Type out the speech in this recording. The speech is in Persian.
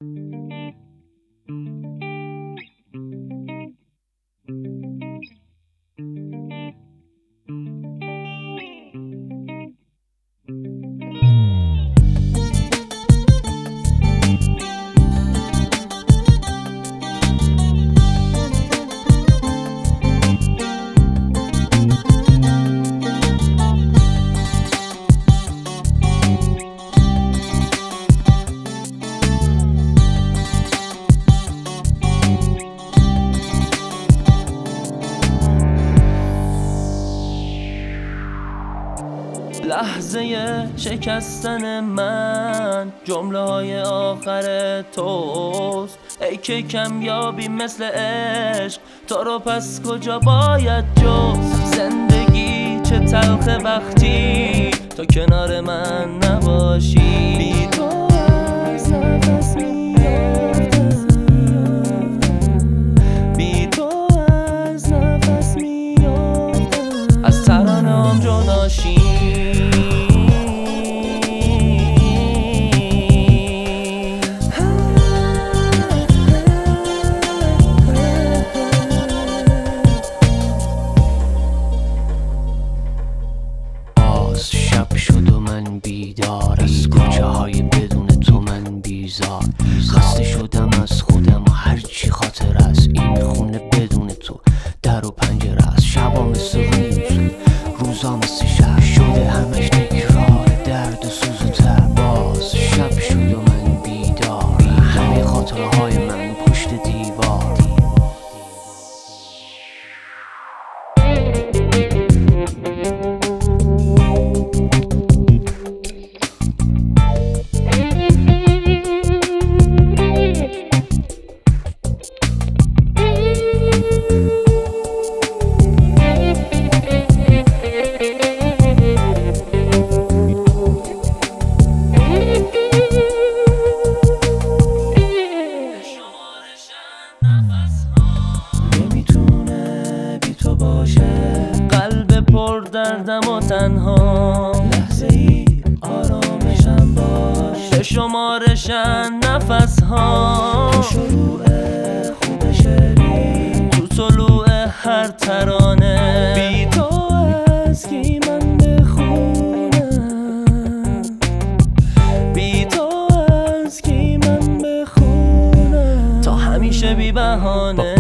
لحظه شکستن من جمله های آخر توست، ای که کمیابی مثل عشق تو رو پس کجا باید جست. زندگی چه تلخه وقتی تو کنار من نباشی، بی تو از نفس میافتم، بی تو از نفس میافتم، از ترانه‌ام جداشی. شب شد و من بیدار، از کوچه های بدون تو من بیزار. خسته شدم از خودم و هرچی خاطر است، این خونه بدون تو در و پنجره است. شبا مثل روز، روزا مثل شب، شده همش تکرار درد و سوز و تب. باز شب شد و من بیدار، همه خاطره های من پشت دیوار. قلب پر دردم و تنها، لحظه ای آرامشم باش، به شمارشن نفس ها، تو شروع خوب شعری، تو طلوع هر ترانه. بی تو از کی من بخونم، بی تو از کی من بخونم، تا همیشه بی بهانه.